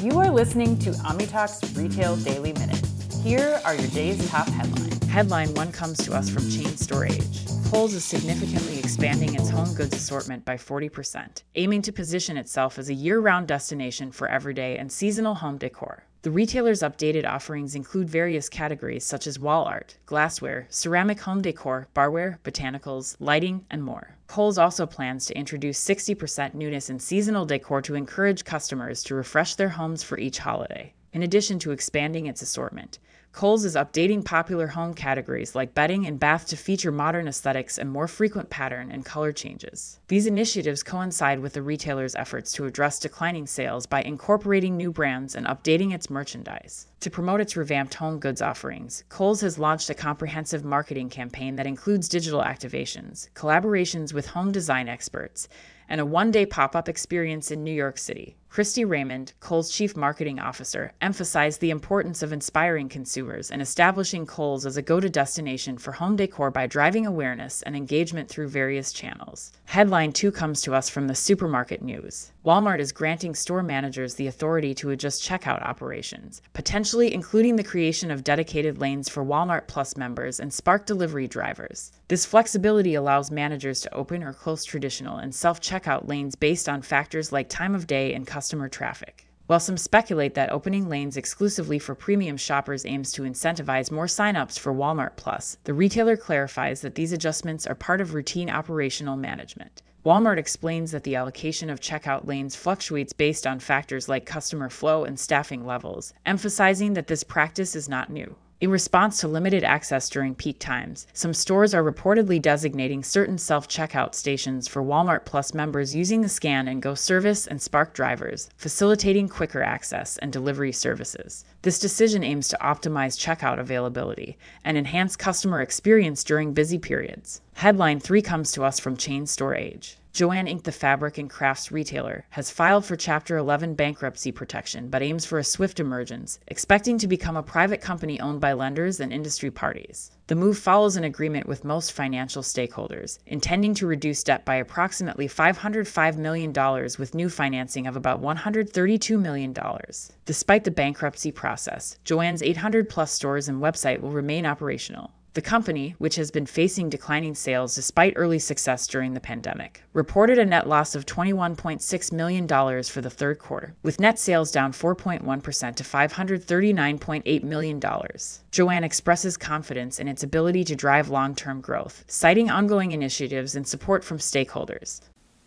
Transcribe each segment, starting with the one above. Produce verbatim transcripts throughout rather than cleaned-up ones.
You are listening to OmniTalk's Retail Daily Minute. Here are your day's top headlines. Headline one comes to us from Chain Store Age. Kohl's is significantly expanding its home goods assortment by forty percent, aiming to position itself as a year-round destination for everyday and seasonal home decor. The retailer's updated offerings include various categories such as wall art, glassware, ceramic home decor, barware, botanicals, lighting, and more. Kohl's also plans to introduce sixty percent newness in seasonal decor to encourage customers to refresh their homes for each holiday. In addition to expanding its assortment, Kohl's is updating popular home categories like bedding and bath to feature modern aesthetics and more frequent pattern and color changes. These initiatives coincide with the retailer's efforts to address declining sales by incorporating new brands and updating its merchandise. To promote its revamped home goods offerings, Kohl's has launched a comprehensive marketing campaign that includes digital activations, collaborations with home design experts, and a one-day pop-up experience in New York City. Christy Raymond, Kohl's Chief Marketing Officer, emphasized the importance of inspiring consumers and establishing Kohl's as a go-to destination for home decor by driving awareness and engagement through various channels. Headline two comes to us from the Supermarket News. Walmart is granting store managers the authority to adjust checkout operations, potentially including the creation of dedicated lanes for Walmart Plus members and Spark delivery drivers. This flexibility allows managers to open or close traditional and self-checkout lanes based on factors like time of day and customer traffic. While some speculate that opening lanes exclusively for premium shoppers aims to incentivize more sign-ups for Walmart Plus, the retailer clarifies that these adjustments are part of routine operational management. Walmart explains that the allocation of checkout lanes fluctuates based on factors like customer flow and staffing levels, emphasizing that this practice is not new. In response to limited access during peak times, some stores are reportedly designating certain self-checkout stations for Walmart Plus members using the Scan and Go service and Spark drivers, facilitating quicker access and delivery services. This decision aims to optimize checkout availability and enhance customer experience during busy periods. Headline three comes to us from Chain Store Age. Joann Incorporated, the fabric and crafts retailer, has filed for Chapter eleven bankruptcy protection but aims for a swift emergence, expecting to become a private company owned by lenders and industry parties. The move follows an agreement with most financial stakeholders, intending to reduce debt by approximately five hundred five million dollars with new financing of about one hundred thirty-two million dollars. Despite the bankruptcy process, Joann's eight hundred plus stores and website will remain operational. The company, which has been facing declining sales despite early success during the pandemic, reported a net loss of twenty-one point six million dollars for the third quarter, with net sales down four point one percent to five hundred thirty-nine point eight million dollars. Joann expresses confidence in its ability to drive long-term growth, citing ongoing initiatives and support from stakeholders.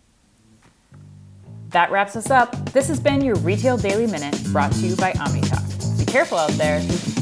That wraps us up. This has been your Retail Daily Minute, brought to you by OmniTalk. Be careful out there.